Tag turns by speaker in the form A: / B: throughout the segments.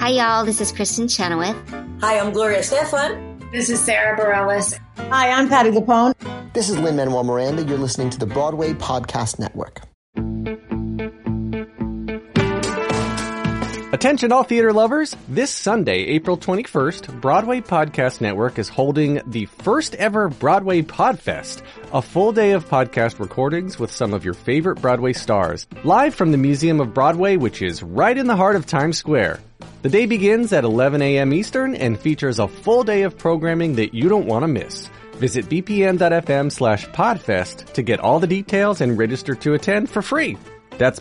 A: Hi, y'all. This is Kristen Chenoweth.
B: Hi, I'm Gloria Estefan.
C: This is Sarah Bareilles.
D: Hi, I'm Patti LuPone.
E: This is Lin-Manuel Miranda. You're listening to the Broadway Podcast Network.
F: Attention all theater lovers! This Sunday, April 21st, Broadway Podcast Network is holding the first ever Broadway Podfest, a full day of podcast recordings with some of your favorite Broadway stars, live from the Museum of Broadway, which is right in the heart of Times Square. The day begins at 11 a.m. Eastern and features a full day of programming that you don't want to miss. Visit bpn.fm/podfest to get all the details and register to attend for free. That's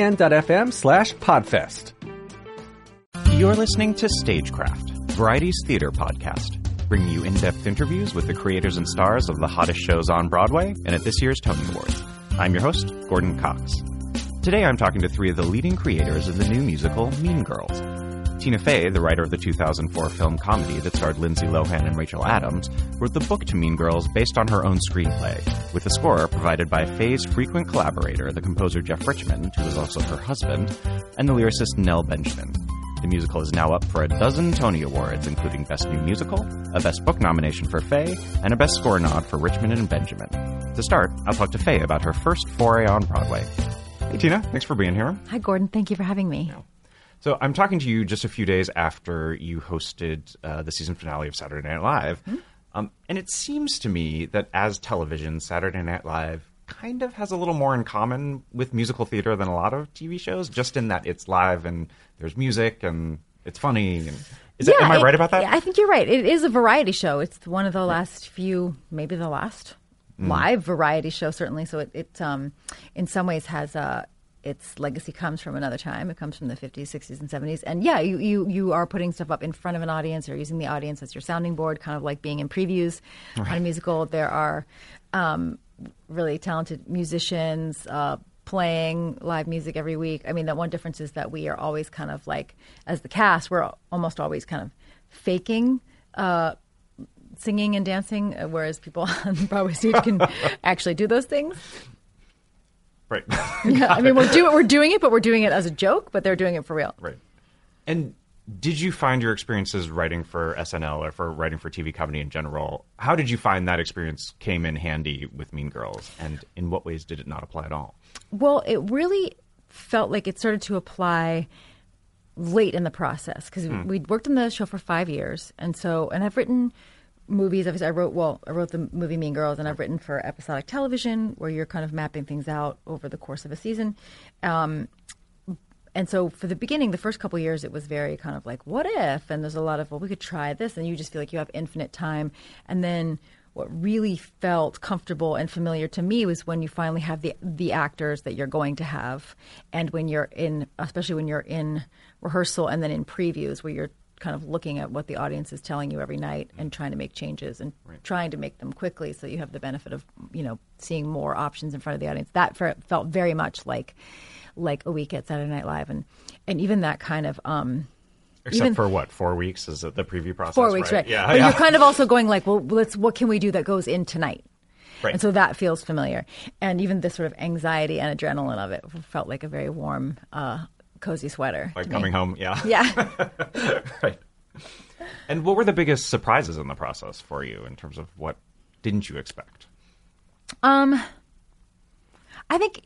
F: bpn.fm/podfest.
G: You're listening to Stagecraft, Variety's theater podcast, bringing you in-depth interviews with the creators and stars of the hottest shows on Broadway and at this year's Tony Awards. I'm your host, Gordon Cox. Today I'm talking to three of the leading creators of the new musical Mean Girls. Tina Fey, the writer of the 2004 film comedy that starred Lindsay Lohan and Rachel Adams, wrote the book to Mean Girls based on her own screenplay, with the score provided by Fey's frequent collaborator, the composer Jeff Richmond, who is also her husband, and the lyricist Nell Benjamin. The musical is now up for a dozen Tony Awards, including Best New Musical, a Best Book nomination for Fey, and a Best Score nod for Richmond and Benjamin. To start, I'll talk to Fey about her first foray on Broadway. Hey, Tina. Thanks for being here.
H: Hi, Gordon. Thank you for having me.
G: Yeah. So I'm talking to you just a few days after you hosted the season finale of Saturday Night Live. Mm-hmm. And it seems to me that as television, Saturday Night Live kind of has a little more in common with musical theater than a lot of TV shows, just in that it's live and there's music and it's funny. And am I right about that?
H: Yeah, I think you're right. It is a variety show. It's one of the last few, maybe the last live variety show, certainly. So it in some ways has its legacy comes from another time. It comes from the 50s, 60s, and 70s. And yeah, you are putting stuff up in front of an audience or using the audience as your sounding board, kind of like being in previews on a musical. There are really talented musicians playing live music every week. I mean, the one difference is that we are always kind of like, as the cast, we're almost always kind of faking singing and dancing, whereas people on the Broadway stage can actually do those things.
G: Right.
H: Yeah, I mean, we're doing it, but we're doing it as a joke, but they're doing it for real.
G: Right. And did you find your experiences writing for SNL or for writing for TV comedy in general, how did you find that experience came in handy with Mean Girls? And in what ways did it not apply at all? Well,
H: it really felt like it started to apply late in the process because we'd worked on the show for 5 years. And I've written movies. Obviously, I wrote the movie Mean Girls, and I've written for episodic television where you're kind of mapping things out over the course of a season. And so for the beginning, the first couple of years, it was very kind of like, what if? And there's a lot of, well, we could try this. And you just feel like you have infinite time. And then what really felt comfortable and familiar to me was when you finally have the actors that you're going to have. And when you're especially when you're in rehearsal and then in previews where you're kind of looking at what the audience is telling you every night and trying to make changes and trying to make them quickly so you have the benefit of, seeing more options in front of the audience. That felt very much like a week at Saturday Night Live. And even that kind of...
G: Except for what, 4 weeks is the preview process?
H: 4 weeks, right.
G: Yeah,
H: but you're kind of also going like, well, what can we do that goes in tonight?
G: Right.
H: And so that feels familiar. And even the sort of anxiety and adrenaline of it felt like a very warm, cozy sweater.
G: Like coming home, yeah.
H: Yeah.
G: Right. And what were the biggest surprises in the process for you in terms of what didn't you expect?
H: I think...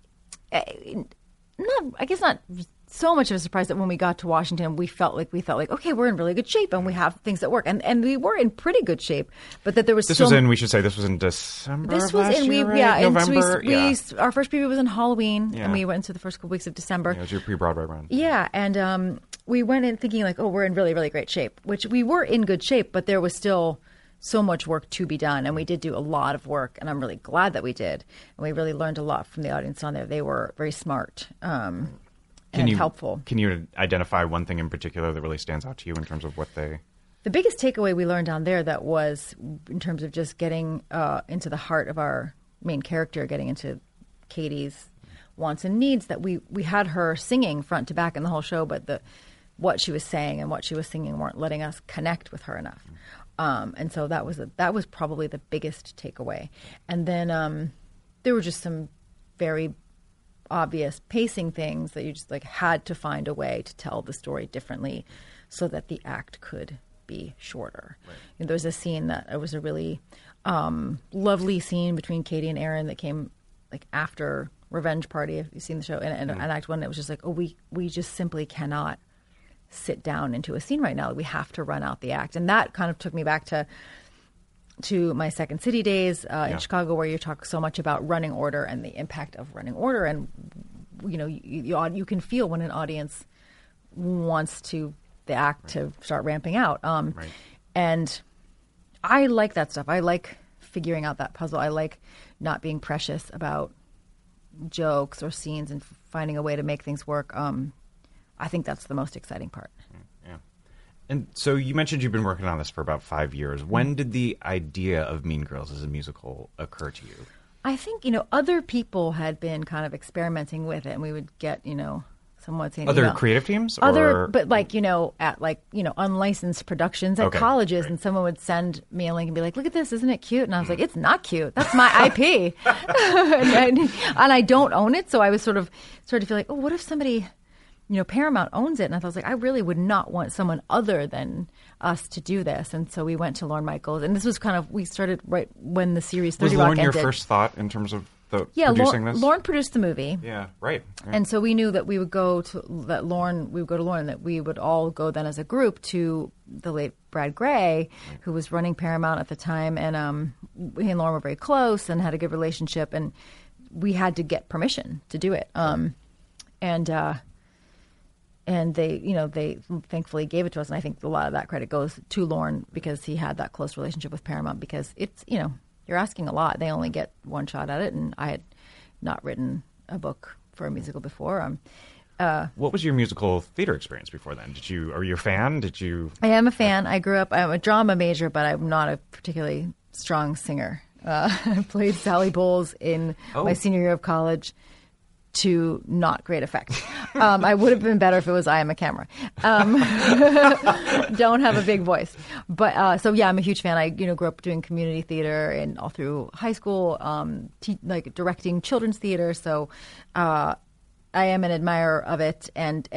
H: I guess not so much of a surprise that when we got to Washington, we felt like, okay, we're in really good shape and we have things that work. And we were in pretty good shape, but that there was
G: this was in December
H: This was
G: last
H: in,
G: year, right?
H: yeah.
G: November?
H: Our first preview was in Halloween,
G: yeah.
H: and we went into the first couple weeks of December.
G: Yeah, it was your pre-Broadway run.
H: Yeah, and we went in thinking like, oh, we're in really, really great shape, which we were in good shape, but there was still so much work to be done, and we did do a lot of work, and I'm really glad that we did. And we really learned a lot from the audience on there. They were very smart and helpful.
G: Can you identify one thing in particular that really stands out to you in terms of what they...
H: The biggest takeaway we learned down there that was in terms of just getting into the heart of our main character, getting into Katie's wants and needs, that we had her singing front to back in the whole show, but what she was saying and what she was singing weren't letting us connect with her enough. And so that was probably the biggest takeaway. And then there were just some very obvious pacing things that you just like had to find a way to tell the story differently so that the act could be shorter. Right. And there's a scene that it was a really lovely scene between Katie and Aaron that came like after Revenge Party, if you've seen the show, and Act 1, it was just like, oh, we just simply cannot sit down into a scene right now. We have to run out the act. And that kind of took me back to my Second City days in Chicago, where you talk so much about running order and the impact of running order. And, you know, you can feel when an audience wants the act to start ramping out. And I like that stuff. I like figuring out that puzzle. I like not being precious about jokes or scenes and finding a way to make things work. I think that's the most exciting part.
G: Yeah. And so you mentioned you've been working on this for about 5 years. When did the idea of Mean Girls as a musical occur to you?
H: I think, you know, other people had been kind of experimenting with it, and we would get, you know, someone saying
G: other creative teams,
H: but like, you know, at like, you know, unlicensed productions at colleges, and someone would send me a link and be like, look at this, isn't it cute? And I was like, it's not cute, that's my IP. and I don't own it, so I was started to feel like, oh, what if somebody, you know, Paramount owns it? And I was like, I really would not want someone other than us to do this. And so we went to Lorne Michaels, and this was kind of, we started right when the series 30 Rock ended.
G: Was Lorne your first thought in terms of producing this?
H: Lorne produced the movie.
G: Yeah, right.
H: And so we knew that we would go to Lorne, that we would all go then as a group to the late Brad Gray, who was running Paramount at the time. And he and Lorne were very close and had a good relationship. And we had to get permission to do it. And they, you know, they thankfully gave it to us. And I think a lot of that credit goes to Lorne because he had that close relationship with Paramount, because it's, you know, you're asking a lot. They only get one shot at it. And I had not written a book for a musical before.
G: What was your musical theater experience before then? Are you a fan?
H: I am a fan. I grew up, I'm a drama major, but I'm not a particularly strong singer. I played Sally Bowles in my senior year of college, to not great effect. I would have been better if it was I Am a Camera. Don't have a big voice. But so yeah, I'm a huge fan. I grew up doing community theater and all through high school, like directing children's theater. So I am an admirer of it, and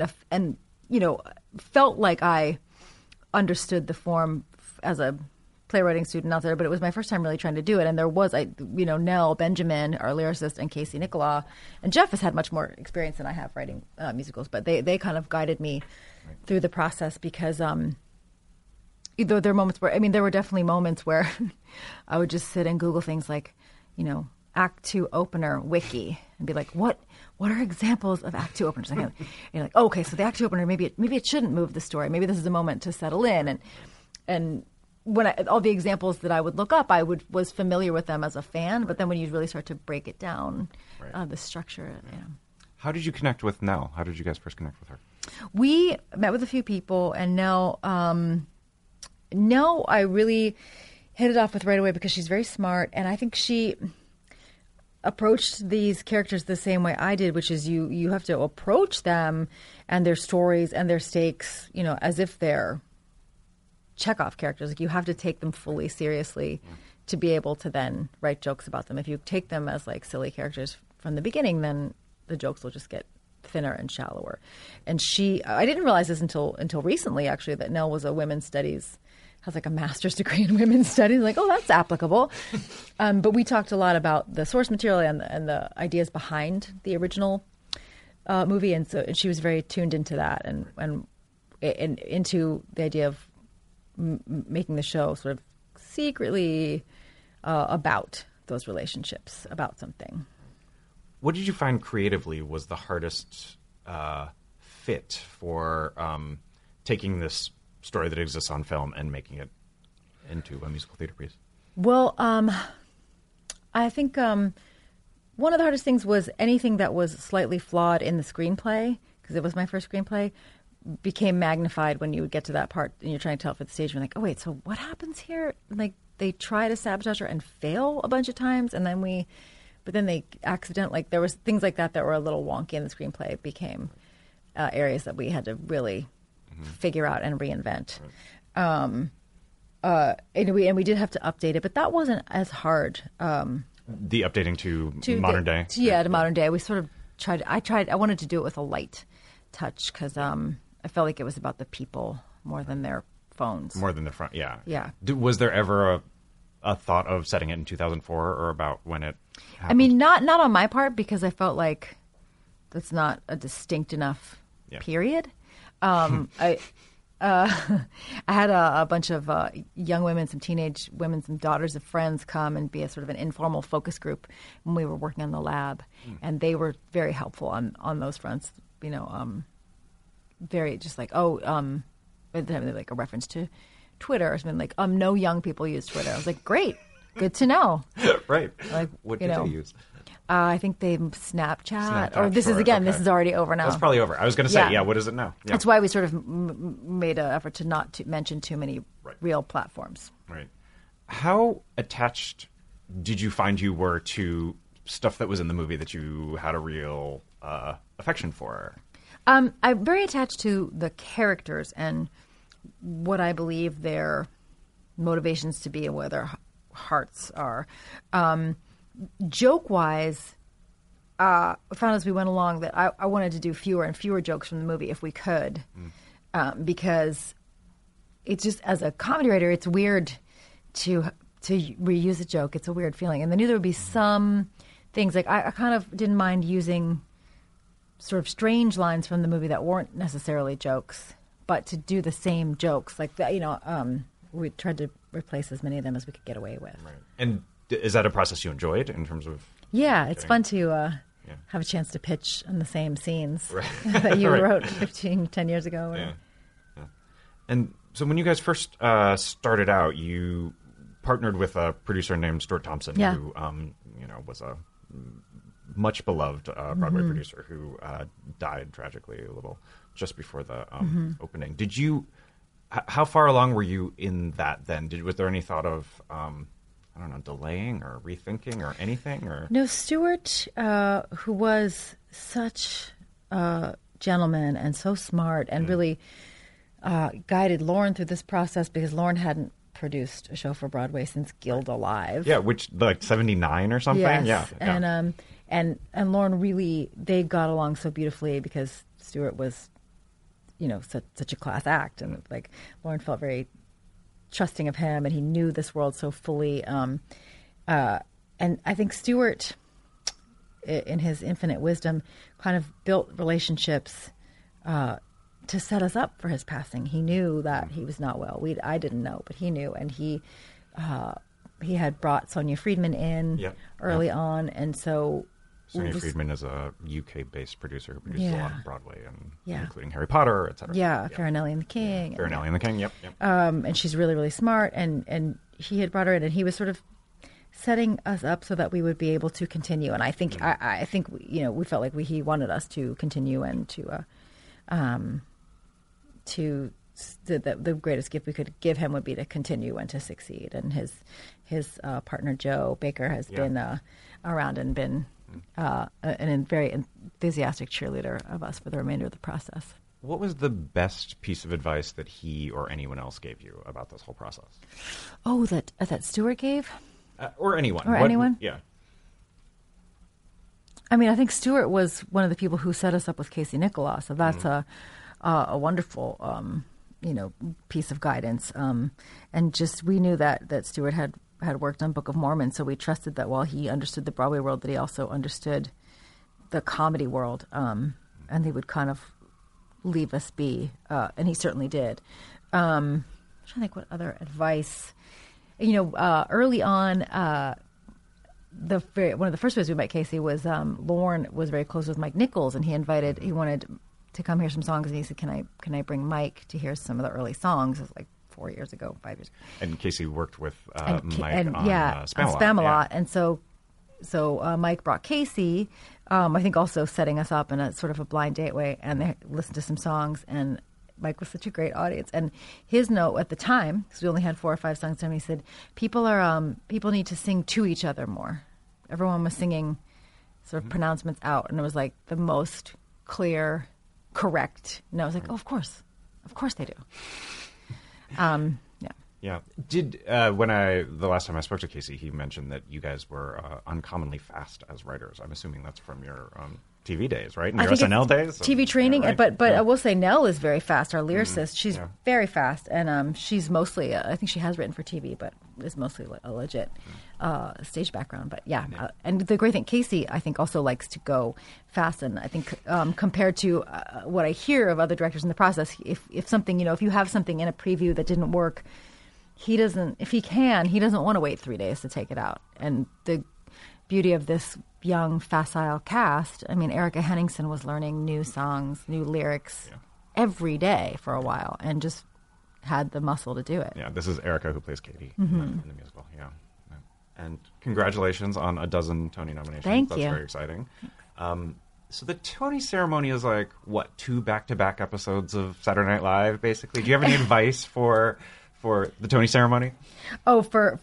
H: felt like I understood the form as a playwriting student out there, but it was my first time really trying to do it. And there was, Nell Benjamin, our lyricist, and Casey Nicola, and Jeff has had much more experience than I have writing musicals, but they kind of guided me through the process, because there are moments where, there were definitely moments where I would just sit and Google things like, Act 2 opener wiki, and be like, what are examples of Act 2 openers? And you're like, okay, so the Act 2 opener, maybe it shouldn't move the story. Maybe this is a moment to settle in. And when all the examples that I would look up, was familiar with them as a fan, but then when you really start to break it down, the structure. Yeah.
G: How did you connect with Nell? How did you guys first connect with her?
H: We met with a few people, and Nell, I really hit it off with right away because she's very smart, and I think she approached these characters the same way I did, which is you have to approach them and their stories and their stakes, as if they're Chekhov characters. Like, you have to take them fully seriously to be able to then write jokes about them. If you take them as like silly characters from the beginning, then the jokes will just get thinner and shallower. And I didn't realize this until recently, actually, that Nell was a women's studies, has like a master's degree in women's studies. Like, oh, that's applicable. But we talked a lot about the source material and the ideas behind the original movie, and she was very tuned into that and into the idea of making the show sort of secretly about those relationships, about something.
G: What did you find creatively was the hardest fit for taking this story that exists on film and making it into a musical theater piece?
H: Well, I think one of the hardest things was anything that was slightly flawed in the screenplay, because it was my first screenplay, became magnified when you would get to that part and you're trying to tell it for the stage. And you're like, oh, wait, so what happens here? Like, they try to sabotage her and fail a bunch of times, and then they accidentally, there was things like that were a little wonky in the screenplay. It became areas that we had to really figure out and reinvent. And we did have to update it, but that wasn't as hard.
G: The updating to modern day?
H: To modern day. We sort of I wanted to do it with a light touch, because I felt like it was about the people more than their phones.
G: More than the front, yeah.
H: Yeah.
G: Was there ever a thought of setting it in 2004 or about when it happened?
H: I mean, not on my part, because I felt like that's not a distinct enough period. I had a bunch of young women, some teenage women, some daughters of friends come and be a sort of an informal focus group when we were working on the lab. And they were very helpful on those fronts, you know, very just like, like a reference to Twitter or something like, no young people use Twitter. I was like, great, good to know.
G: Right.
H: Like,
G: what did they use?
H: I think they Snapchat. Or this
G: sure,
H: is, again,
G: okay.
H: this is already over now.
G: That's probably over. I was going to say, what is it now? Yeah.
H: That's why we sort of made an effort to not to mention too many real platforms.
G: Right. How attached did you find you were to stuff that was in the movie that you had a real affection for?
H: I'm very attached to the characters and what I believe their motivations to be and where their hearts are. Joke-wise, I found as we went along that I wanted to do fewer and fewer jokes from the movie if we could, because it's just, as a comedy writer, it's weird to reuse a joke. It's a weird feeling. And I knew there would be some things, like I kind of didn't mind using sort of strange lines from the movie that weren't necessarily jokes, but to do the same jokes like that, you know, we tried to replace as many of them as we could get away with.
G: Right. And is that a process you enjoyed in terms of?
H: Yeah, it's fun to have a chance to pitch on the same scenes that you wrote 10 years ago.
G: Yeah. And so when you guys first started out, you partnered with a producer named Stuart Thompson, who was a much beloved Broadway producer who died tragically a little just before the opening. Did you? How far along were you in that then? Was there any thought of delaying or rethinking or anything? Or
H: no, Stuart, who was such a gentleman and so smart and really guided Lauren through this process, because Lauren hadn't produced a show for Broadway since Guild Alive.
G: Yeah, which like 79 or something.
H: Yes.
G: Yeah.
H: And Lauren really, they got along so beautifully because Stuart was, you know, such a class act, and like Lauren felt very trusting of him, and he knew this world so fully. And I think Stuart, in his infinite wisdom, kind of built relationships to set us up for his passing. He knew that he was not well. I didn't know, but he knew, and he had brought Sonia Friedman in early on, and so
G: Sonia Friedman is a UK-based producer who produces a lot on Broadway, including Harry Potter, et cetera.
H: Yeah, Farinelli and the King.
G: Yeah. Farinelli and the King, yep.
H: And she's really, really smart, and he had brought her in, and he was sort of setting us up so that we would be able to continue. And I think, I think we felt like he wanted us to continue, and the greatest gift we could give him would be to continue and to succeed. And his partner Joe Baker has been around and been a very enthusiastic cheerleader of us for the remainder of the process.
G: What was the best piece of advice that he or anyone else gave you about this whole process?
H: Oh, that Stuart gave?
G: Or anyone.
H: Anyone?
G: Yeah.
H: I mean, I think Stuart was one of the people who set us up with Casey Nicholaw, so that's a wonderful piece of guidance. And just we knew that Stuart had worked on Book of Mormon, so we trusted that while he understood the Broadway world, that he also understood the comedy world, and he would kind of leave us be, and he certainly did. I'm trying to think what other advice. Early on, one of the first ways we met Casey was Lorne was very close with Mike Nichols, and he wanted to come hear some songs, and he said, "Can I bring Mike to hear some of the early songs?" It was like 5 years ago.
G: And Casey worked with Mike on
H: Spamalot. And so Mike brought Casey, I think also setting us up in a sort of a blind date way, and they listened to some songs, and Mike was such a great audience. And his note at the time, because we only had 4 or 5 songs to him, he said, people need to sing to each other more. Everyone was singing sort of pronouncements out, and it was like the most clear, correct. And I was like, oh, of course they do.
G: Yeah. The last time I spoke to Casey, he mentioned that you guys were uncommonly fast as writers. I'm assuming that's from your TV days, right? And your SNL days?
H: TV training,
G: right?
H: but I will say Nell is very fast, our lyricist. She's very fast, and she's mostly, I think she has written for TV, but is mostly a legit stage background. But and the great thing, Casey, I think, also likes to go fast, and I think compared to what I hear of other directors in the process, if something, if you have something in a preview that didn't work, he doesn't want to wait 3 days to take it out. And the beauty of this young, facile cast, I mean, Erica Henningsen was learning new songs, new lyrics every day for a while, and just had the muscle to do it.
G: Yeah, this is Erica who plays Katie in the musical. Yeah. And congratulations on a dozen Tony nominations.
H: Thank
G: That's
H: you.
G: very exciting. So the Tony ceremony is like, what, 2 back-to-back episodes of Saturday Night Live, basically? Do you have any advice for the Tony ceremony?
H: Oh, for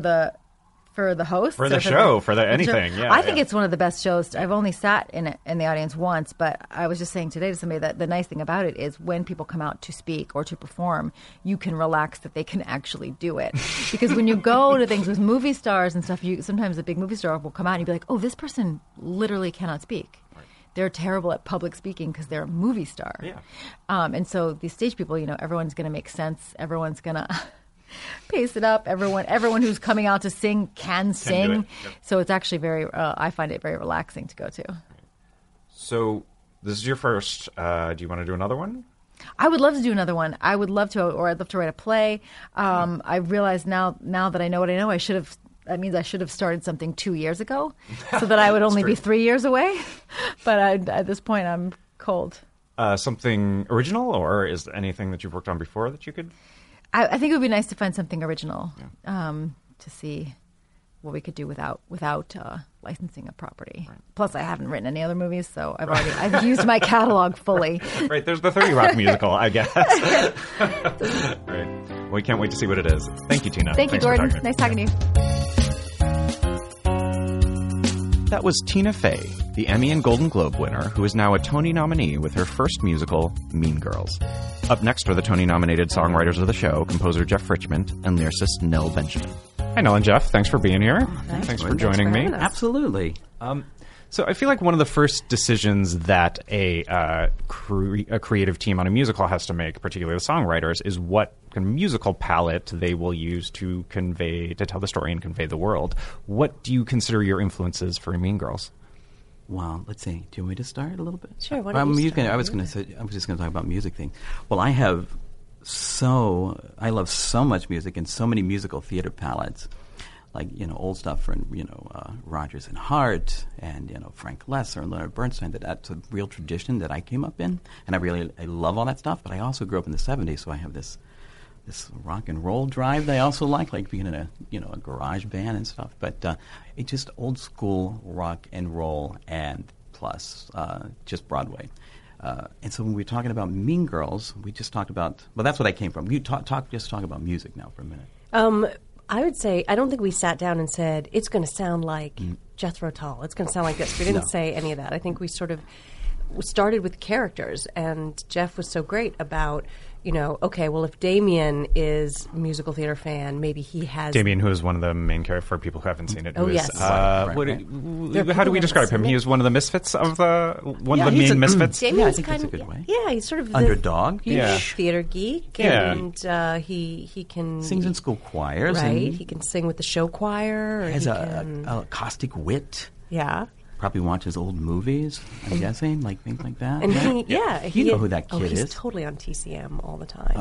H: the hosts?
G: For the show, for anything, yeah.
H: I think it's one of the best shows. I've only sat in the audience once, but I was just saying today to somebody that the nice thing about it is when people come out to speak or to perform, you can relax that they can actually do it. Because when you go to things with movie stars and stuff, sometimes a big movie star will come out and you'll be like, oh, this person literally cannot speak. Right. They're terrible at public speaking because they're a movie star.
G: Yeah.
H: And so these stage people, everyone's going to make sense. Everyone's going to pace it up. Everyone who's coming out to sing can sing. Yep. So it's actually I find it very relaxing to go to.
G: So this is your first. Do you want to do another one?
H: I would love to do another one. I would love to, or I'd love to write a play. I realize now that I know what I know, that means I should have started something 2 years ago so that I would only be 3 years away. But at this point, I'm cold.
G: Something original, or is there anything that you've worked on before that you could...
H: I think it would be nice to find something original to see what we could do without licensing a property. Right. Plus, I haven't written any other movies, so I've used my catalog fully. Right,
G: there's the 30 Rock musical, I guess. Right. Well, we can't wait to see what it is. Thank you, Tina.
H: Thank you, Gordon. Nice talking to you.
G: That was Tina Fey, the Emmy and Golden Globe winner, who is now a Tony nominee with her first musical, Mean Girls. Up next are the Tony-nominated songwriters of the show, composer Jeff Richmond and lyricist Nell Benjamin. Hi, Nell and Jeff. Thanks for being here. Thanks for joining me.
C: Absolutely.
G: So I feel like one of the first decisions that a creative team on a musical has to make, particularly the songwriters, is what kind of musical palette they will use to tell the story and convey the world. What do you consider your influences for Mean Girls?
C: Well, let's see. Do you want me to start a little bit?
B: Sure. Why don't you start?
C: I was just going to talk about music things. Well, I love so much music and so many musical theater palettes, like old stuff from Rodgers and Hart and Frank Lesser and Leonard Bernstein. That's a real tradition that I came up in, and I love all that stuff. But I also grew up in the '70s, so I have this rock and roll drive that I also like being in a garage band and stuff. But it's just old school rock and roll, and plus just Broadway. And so when we were talking about Mean Girls, we just talked about. Well, that's what I came from. You talk about music now for a minute.
B: I would say I don't think we sat down and said it's going to sound like Jethro Tull. It's going to sound like this. We didn't say any of that. I think we sort of started with characters, and Jeff was so great about. Okay, well, if Damien is a musical theater fan, maybe he has...
G: Damien, who is one of the main characters, for people who haven't seen it.
B: Yes.
G: How do we describe him? He is one of the misfits of one of the main misfits?
C: Yeah, I think that's a good way.
B: Yeah, he's sort of...
C: Underdog.
B: He's a theater geek, and he can...
C: Sings in school choirs.
B: Right, he can sing with the show choir.
C: He has a caustic wit.
B: Yeah.
C: Probably watches old movies, I'm guessing, like things like that.
B: And
C: right? You know who that kid is.
B: He's totally on TCM all the time.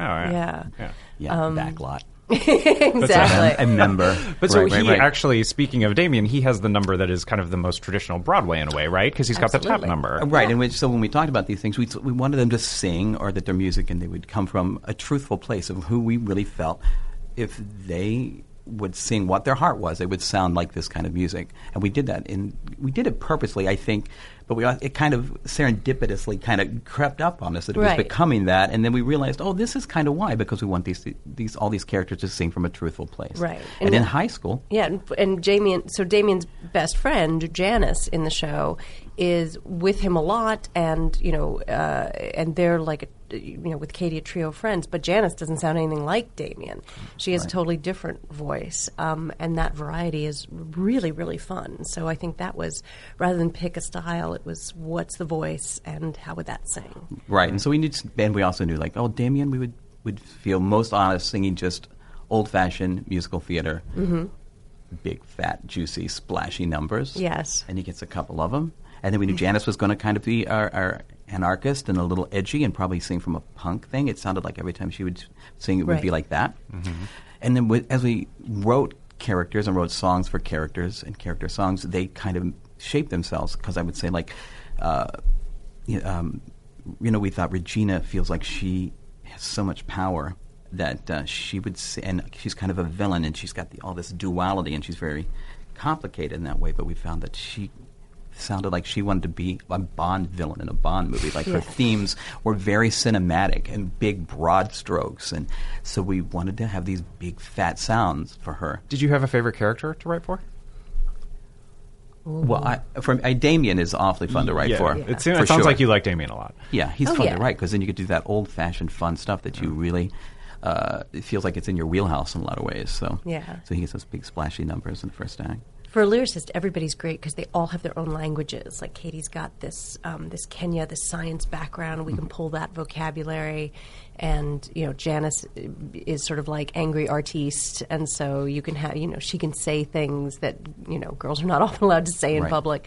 C: Backlot.
B: Exactly.
C: A member.
G: But so he actually, speaking of Damien, he has the number that is kind of the most traditional Broadway in a way, right? Because he's got the tap number.
C: Right. And so when we talked about these things, we wanted them to sing or that their music, and they would come from a truthful place of who we really felt if they would sing what their heart was, they would sound like this kind of music. And we did that. And we did it purposely, I think, but it kind of serendipitously kind of crept up on us that it was becoming that. And then we realized, this is kind of why, because we want all these characters to sing from a truthful place.
B: Right.
C: And in high school.
B: Yeah, and Damien's best friend, Janice, in the show, is with him a lot, and and they're like with Katie a trio of friends, but Janice doesn't sound anything like Damien. She has a totally different voice, and that variety is really, really fun. So I think that was, rather than pick a style, it was what's the voice and how would that sing?
C: Right, and so we also knew like, oh, Damien, we would feel most honest singing just old-fashioned musical theater, big, fat, juicy, splashy numbers.
B: Yes.
C: And he gets a couple of them. And then we knew Janice was going to kind of be our anarchist and a little edgy and probably sing from a punk thing. It sounded like every time she would sing, it would be like that. And then as we wrote characters and wrote songs for characters and character songs, they kind of shaped themselves. Because I would say, like, we thought Regina feels like she has so much power that she would say, and she's kind of a villain, and she's got all this duality, and she's very complicated in that way. But we found that she sounded like she wanted to be a Bond villain in a Bond movie. Like her themes were very cinematic and big, broad strokes, and so we wanted to have these big, fat sounds for her.
F: Did you have a favorite character to write for?
C: Well, Damien is awfully fun to write for.
F: It sounds like you like Damien a lot.
C: Yeah, he's fun to write because then you could do that old-fashioned fun stuff that you really. It feels like it's in your wheelhouse in a lot of ways. So he gets those big splashy numbers in the first act.
B: For a lyricist, everybody's great because they all have their own languages. Like Katie's got this Kenya, this science background. We can pull that vocabulary, and Janice is sort of like angry artiste, and so you can have she can say things that girls are not often allowed to say in public.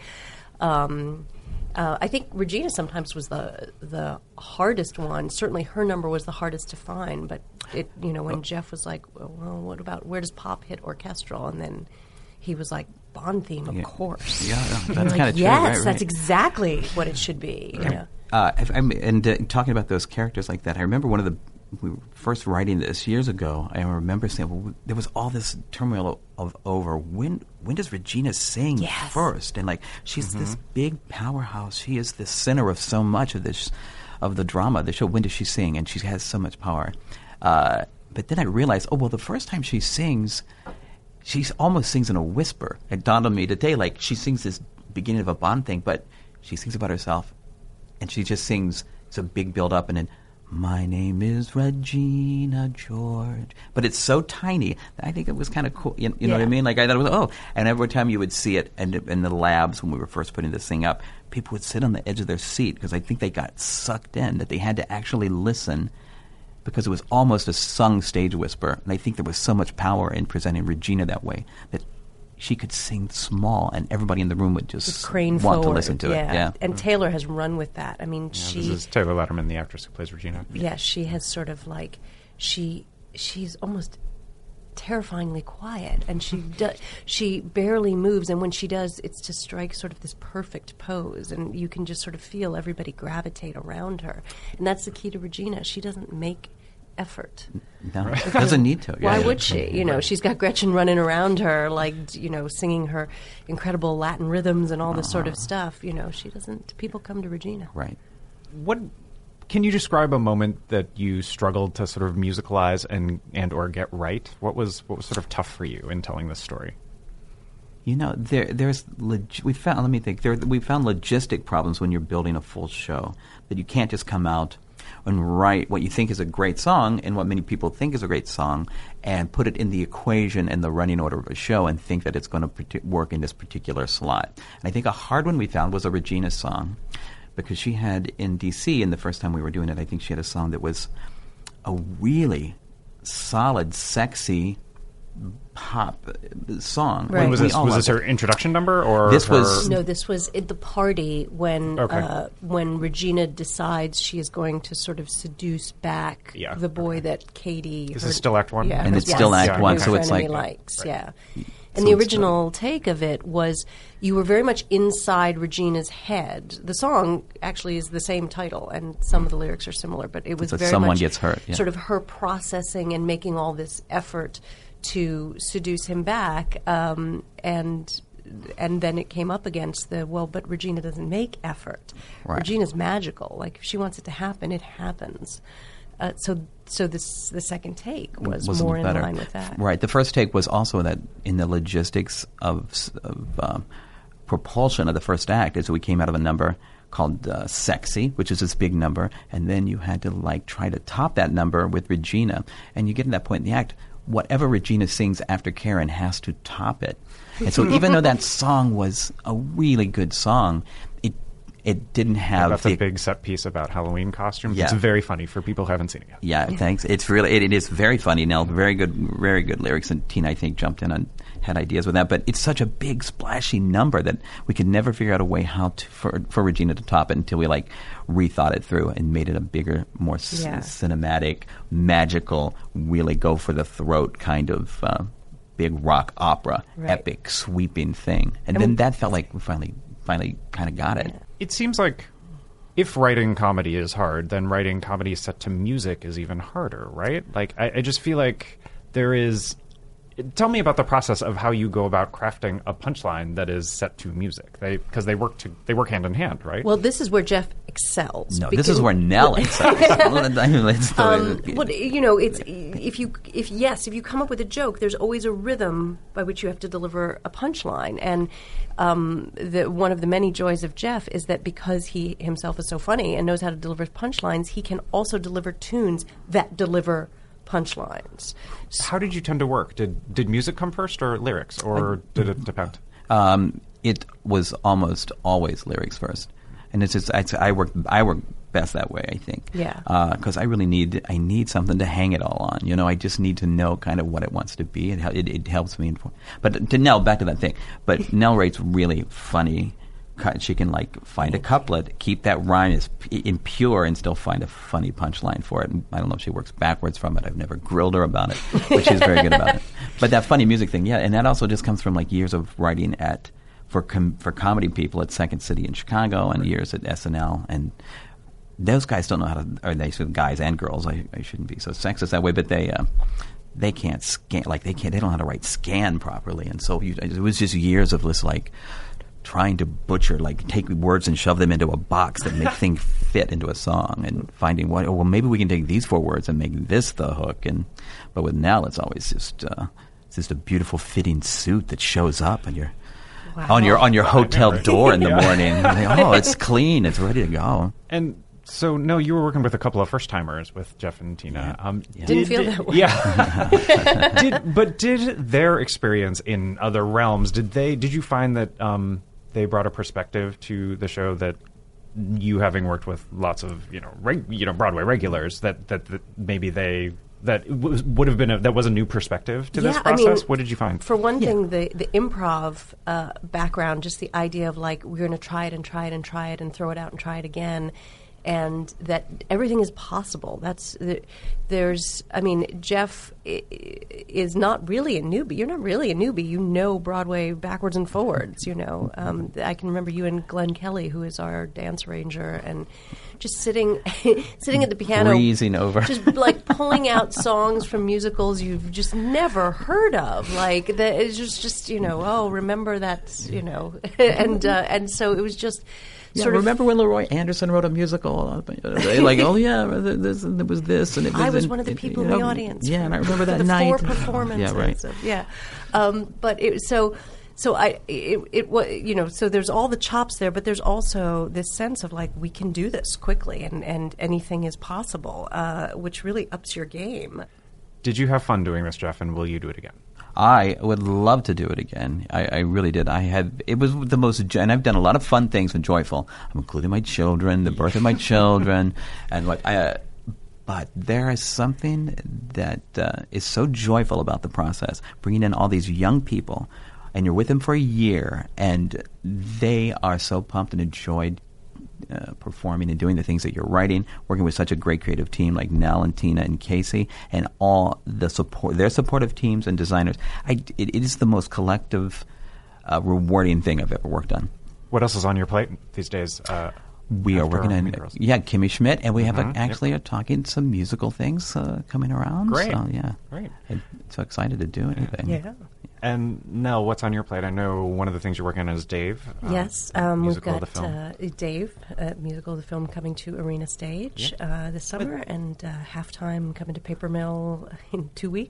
B: I think Regina sometimes was the hardest one. Certainly, her number was the hardest to find. But when Jeff was like, "Well, what about where does pop hit orchestral?" and then he was like, Bond theme, of course.
C: Yeah, that's kind of true.
B: Yes,
C: right.
B: That's exactly what it should be.
C: Talking about those characters like that, I remember we were first writing this years ago. I remember saying, well, there was all this turmoil over when does Regina sing first? And like, she's this big powerhouse. She is the center of so much of the drama, the show. When does she sing? And she has so much power. But then I realized, the first time she sings, she almost sings in a whisper. It dawned on me today, like she sings this beginning of a Bond thing, but she sings about herself, and she just sings. It's a big build up, and then my name is Regina George, but it's so tiny. I think it was kind of cool. You know what I mean? Like I thought it was and every time you would see it, and in the labs when we were first putting this thing up, people would sit on the edge of their seat because I think they got sucked in that they had to actually listen. Because it was almost a sung stage whisper. And I think there was so much power in presenting Regina that way that she could sing small and everybody in the room would just
B: crane
C: want
B: forward.
C: to listen to it. Yeah.
B: And Taylor has run with that. I mean,
F: this is Taylor Letterman, the actress who plays Regina.
B: Yeah, she has sort of like, she's almost terrifyingly quiet, and she barely moves, and when she does, it's to strike sort of this perfect pose, and you can just sort of feel everybody gravitate around her, and that's the key to Regina. She doesn't make effort.
C: No, doesn't need to.
B: Why would she? She's got Gretchen running around her, like singing her incredible Latin rhythms and all this sort of stuff. She doesn't. People come to Regina.
C: Right.
F: What? Can you describe a moment that you struggled to sort of musicalize and or get right? What was sort of tough for you in telling this story?
C: We found logistic problems when you're building a full show, that you can't just come out and write what you think is a great song and what many people think is a great song and put it in the equation and the running order of a show and think that it's going to work in this particular slot. And I think a hard one we found was a Regina song, because she had in D.C., and the first time we were doing it, I think she had a song that was a really solid, sexy pop song.
B: Right.
F: Was this her introduction number, or
C: this was?
B: No, this was at the party when Regina decides she is going to sort of seduce back the boy that Katie.
F: This is still Act 1,
C: and it's still Act 1, so it's like
B: likes, And the original take of it was you were very much inside Regina's head. The song actually is the same title, and some of the lyrics are similar, but it was very
C: someone
B: much
C: gets hurt,
B: sort of her processing and making all this effort to seduce him back, and then it came up against but Regina doesn't make effort.
C: Right.
B: Regina's magical. Like, if she wants it to happen, it happens. So the second take was more in line with that.
C: Right. The first take was also that in the logistics of propulsion of the first act, is we came out of a number called Sexy, which is this big number, and then you had to like try to top that number with Regina, and you get to that point in the act, whatever Regina sings after Karen has to top it. And so even though that song was a really good song, it didn't have
D: that's a big set piece about Halloween costumes.
C: Yeah.
D: It's very funny for people who haven't seen it yet.
C: Yeah, thanks. It's really it is very funny. Nell, very good lyrics, and Tina I think jumped in and had ideas with that. But it's such a big splashy number that we could never figure out a way how to for Regina to top it until we like rethought it through and made it a bigger, more cinematic, magical, really go for the throat kind of big rock opera, epic sweeping thing. And then that felt like we finally kind of got it.
D: It seems like if writing comedy is hard, then writing comedy set to music is even harder, right? Like, I just feel like there is... Tell me about the process of how you go about crafting a punchline that is set to music. Because they work hand in hand, right?
B: Well, this is where Jeff excels.
C: No, this is where Nell excels.
B: Well, you know, it's if you come up with a joke, there's always a rhythm by which you have to deliver a punchline. And one of the many joys of Jeff is that because he himself is so funny and knows how to deliver punchlines, he can also deliver tunes that deliver punchlines.
D: How did you tend to work? Did music come first or lyrics, or did it depend?
C: It was almost always lyrics first, and it's just I work best that way, I think.
B: Yeah.
C: Because I really need something to hang it all on. You know, I just need to know kind of what it wants to be. It helps me. But to Nell, back to that thing. But Nell writes really funny. She can like find a couplet, keep that rhyme as impure, and still find a funny punchline for it. And I don't know if she works backwards from it. I've never grilled her about it, but she's very good about it. But that funny music thing, yeah, and that also just comes from like years of writing for comedy people at Second City in Chicago and years at SNL. And those guys don't know how to, or they say guys and girls. I shouldn't be so sexist that way, but they can't scan, like they don't know how to write scan properly. And so it was just years of this like trying to butcher, like take words and shove them into a box that make things fit into a song, and finding maybe we can take these 4 words and make this the hook. But with Nell, it's always just a beautiful fitting suit that shows up and you're on your hotel door in the morning. Like, it's clean, it's ready to go.
D: And so, no, you were working with a couple of first-timers with Jeff and Tina.
B: Didn't feel that way.
D: Yeah. Did their experience in other realms, did you find that they brought a perspective to the show that you, having worked with lots of Broadway regulars, that maybe that was a new perspective to this process? I mean, what did you find?
B: For one thing, the improv background, just the idea of like we're going to try it and try it and try it and throw it out and try it again. And that everything is possible. Jeff is not really a newbie. You're not really a newbie. You know Broadway backwards and forwards, you know. I can remember you and Glenn Kelly, who is our dance ranger, and just sitting at the piano.
C: Breezing over.
B: Just like pulling out songs from musicals you've just never heard of. Like, it's just remember that, and so it was just...
C: Yeah, remember when Leroy Anderson wrote a musical? Like, there was this, and it was.
B: I was one of the people in the audience.
C: Yeah, and I remember that
B: the
C: night.
B: 4 performances.
C: Yeah, right.
B: But it was so there's all the chops there, but there's also this sense of like we can do this quickly, and anything is possible, which really ups your game.
D: Did you have fun doing this, Jeff? And will you do it again?
C: I would love to do it again. I really did. It was the most, and I've done a lot of fun things with Joyful. I'm including my children, the birth of my children, and but there is something that is so joyful about the process, bringing in all these young people, and you're with them for a year, and they are so pumped and enjoyed performing and doing the things that you're writing, working with such a great creative team like Nell and Tina and Casey and all the support, their supportive teams and designers. It is the most collective, rewarding thing I've ever worked on.
D: What else is on your plate these days?
C: We are working on Kimmy Schmidt, and we have are talking some musical things coming around.
D: Great.
C: So, yeah.
D: Great.
C: I'm so excited to do anything.
B: Yeah.
D: And Nell, what's on your plate? I know one of the things you're working on is Dave.
B: Yes, we've got
D: the film.
B: Dave, musical of the film, coming to Arena Stage this summer, and halftime coming to Paper Mill in 2 weeks.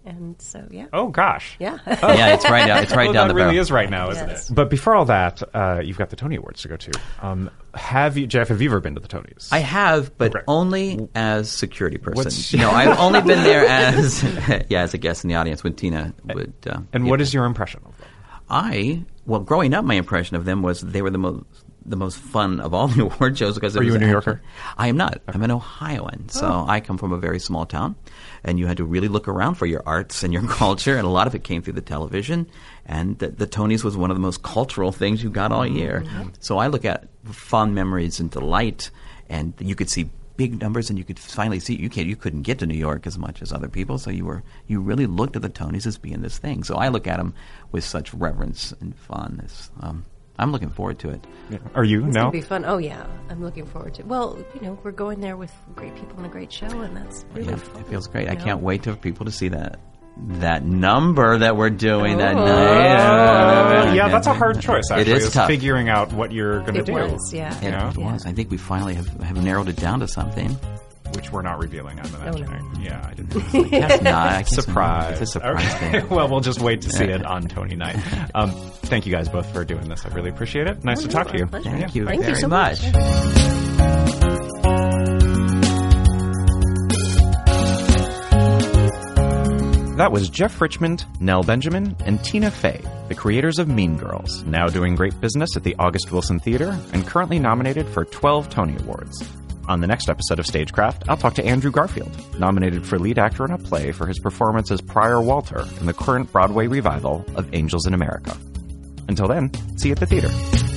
B: And so, yeah.
D: Oh, gosh.
B: Yeah.
C: Yeah, it's right down. It's right down
D: that
C: the
D: really
C: barrel.
D: is right now, isn't
B: Yes.
D: it? But before all that, you've got the Tony Awards to go to. Jeff, have you ever been to the Tonys?
C: I have, but
D: Okay.
C: only as security person.
D: What's-
C: No, I've only been there as as a guest in the audience when Tina would.
D: And what is your impression of them?
C: Well, growing up, my impression of them was they were the most fun of all the award shows because it
D: Are you
C: was
D: a New Yorker?
C: I am not. I'm an Ohioan, so I come from a very small town, and you had to really look around for your arts and your culture, and a lot of it came through the television. And the Tonys was one of the most cultural things you got all year. So I look at fond memories and delight, and you could see big numbers, and you could finally see you couldn't get to New York as much as other people, so you really looked at the Tonys as being this thing. So I look at them with such reverence and fondness. I'm looking forward to it.
D: Yeah. Are you?
B: It's
D: No?
B: going to be fun. Oh, yeah. I'm looking forward to it. Well, we're going there with great people and a great show, and that's really
C: Yeah,
B: fun.
C: it feels great. I
B: you know?
C: can't wait for people to see that number that we're doing that
B: Oh.
C: night.
D: Yeah, that's a hard choice, actually.
C: It is tough.
D: Figuring out what you're going to
B: It
D: do.
B: was, yeah.
C: It
D: Yeah.
C: was. I think we finally have narrowed it down to something.
D: Which we're not revealing, I'm imagining.
B: no.
D: Yeah, I didn't.
C: That's not. I guess
D: Surprise.
C: It's a surprise
D: Okay.
C: thing.
D: Well, we'll just wait to see it on Tony night. Thank you guys both for doing this. I really appreciate it. Nice to talk to you.
B: Pleasure.
C: Thank you
B: Thank you
C: very
B: so
C: much.
G: That was Jeff Richmond, Nell Benjamin, and Tina Fey, the creators of Mean Girls, now doing great business at the August Wilson Theater and currently nominated for 12 Tony Awards. On the next episode of Stagecraft, I'll talk to Andrew Garfield, nominated for lead actor in a play for his performance as Prior Walter in the current Broadway revival of Angels in America. Until then, see you at the theater.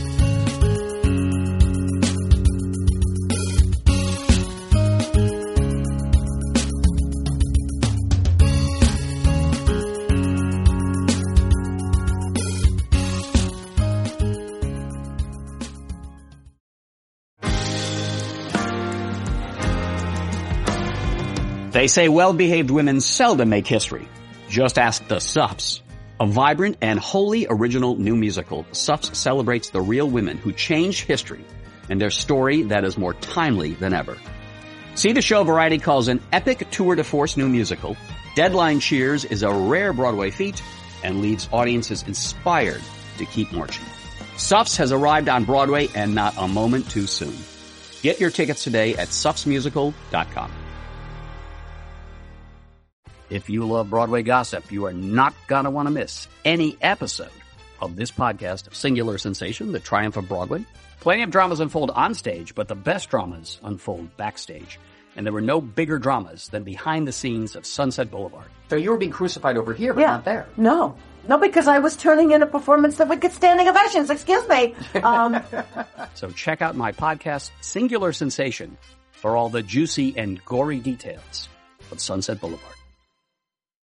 I: They say well-behaved women seldom make history. Just ask the Suffs. A vibrant and wholly original new musical, Suffs celebrates the real women who changed history and their story that is more timely than ever. See the show Variety calls an epic tour de force new musical. Deadline cheers is a rare Broadway feat and leaves audiences inspired to keep marching. Suffs has arrived on Broadway and not a moment too soon. Get your tickets today at suffsmusical.com. If you love Broadway gossip, you are not going to want to miss any episode of this podcast of Singular Sensation, The Triumph of Broadway. Plenty of dramas unfold on stage, but the best dramas unfold backstage. And there were no bigger dramas than behind the scenes of Sunset Boulevard. So you were being crucified over here, but not there.
J: No, because I was turning in a performance that would get standing ovations. Excuse me.
I: So check out my podcast, Singular Sensation, for all the juicy and gory details of Sunset Boulevard.